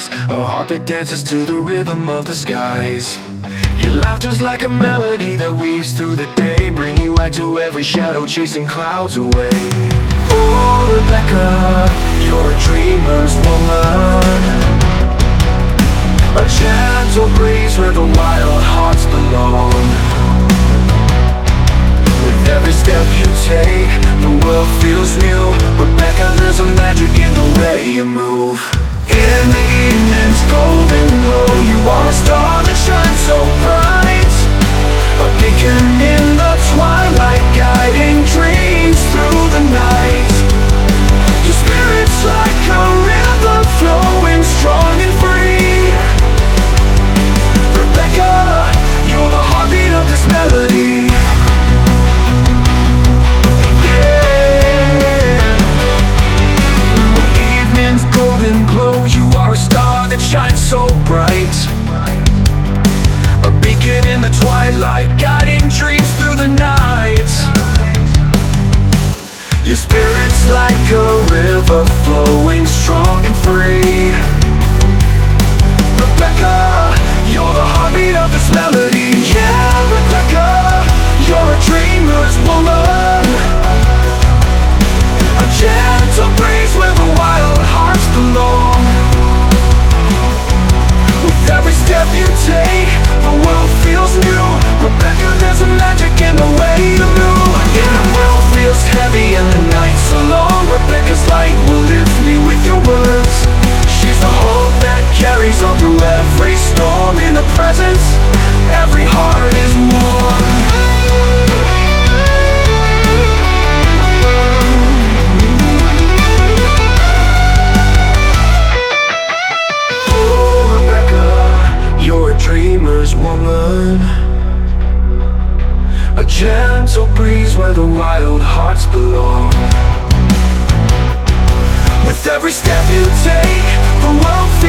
a heart that dances to the rhythm of the skies. Your laughter's like a melody that weaves through the day, bringing light to every shadow, chasing clouds away. Oh, Rebecca, you're a dreamer's woman, a gentle breeze where the wild hearts belong. With every step you take, the world feels new. Rebecca, there's a magic in the way you move. In the evening's golden glow, you are a star that shines so bright, a beacon in the twilight, guiding dreams through the night. Your spirit's like a river flowing strong and free. Rebecca, you're the heartbeat of this melody. Shines so bright, a beacon in the twilight, guiding dreams through the night. Your spirit's like a river flowing strong and free. Rebecca, you're the heartbeat of this melody. Yeah, Rebecca, you're a dreamer's woman, a gentle breeze where the wild hearts belong. Every step you take, the world feels new. Rebecca, there's a magic in the way you move. Yeah, the world feels heavy and the nights are long. Rebecca's light will lift me with your words. She's the hope that carries on through every storm. In the presence, every heart is warm. Dreamer's woman, a gentle breeze where the wild hearts belong. With every step you take, the world